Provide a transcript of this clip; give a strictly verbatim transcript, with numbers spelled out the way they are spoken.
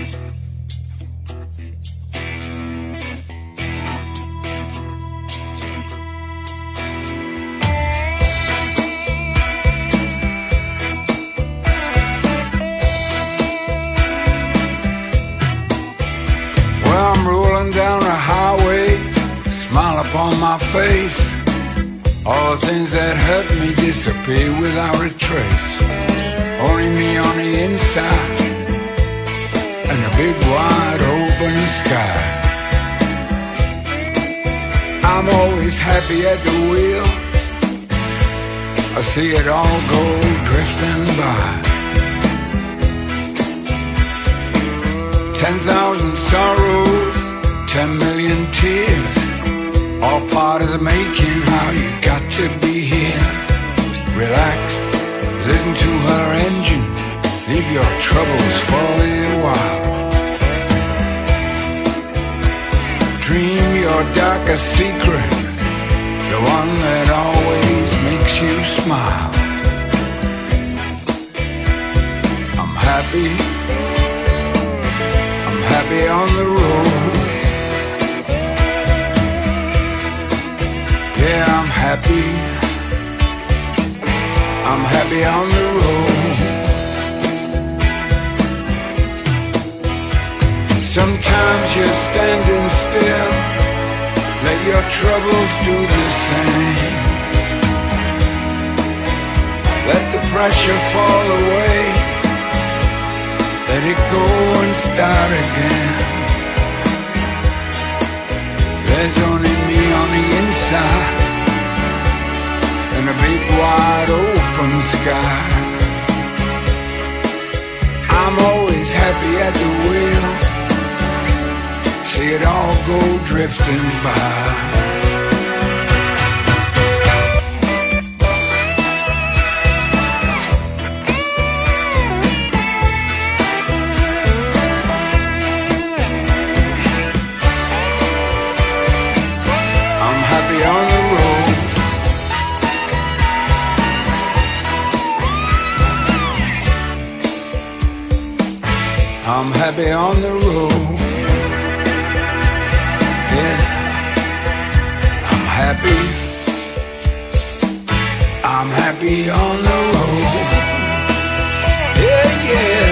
Well, I'm rolling down the highway, smile upon my face. All the things that hurt me disappear without a trace. Only me on the inside and a big wide open sky. I'm always happy at the wheel. I see it all go drifting by. Ten thousand sorrows, ten million tears, all part of the making. How you got to be here. Relax, listen to her engine, leave your troubles for a little while. Dream your darkest secret, the one that always makes you smile. I'm happy, I'm happy on the road. Yeah, I'm happy, I'm happy on the road. Sometimes you're standing still, let your troubles do the same. Let the pressure fall away, let it go and start again. There's only me on the inside and a big wide open sky. I'm always happy at the wheel, see it all go drifting by. I'm happy on the road. I'm happy on the road. Yeah, I'm happy, I'm happy on the road. Yeah, yeah.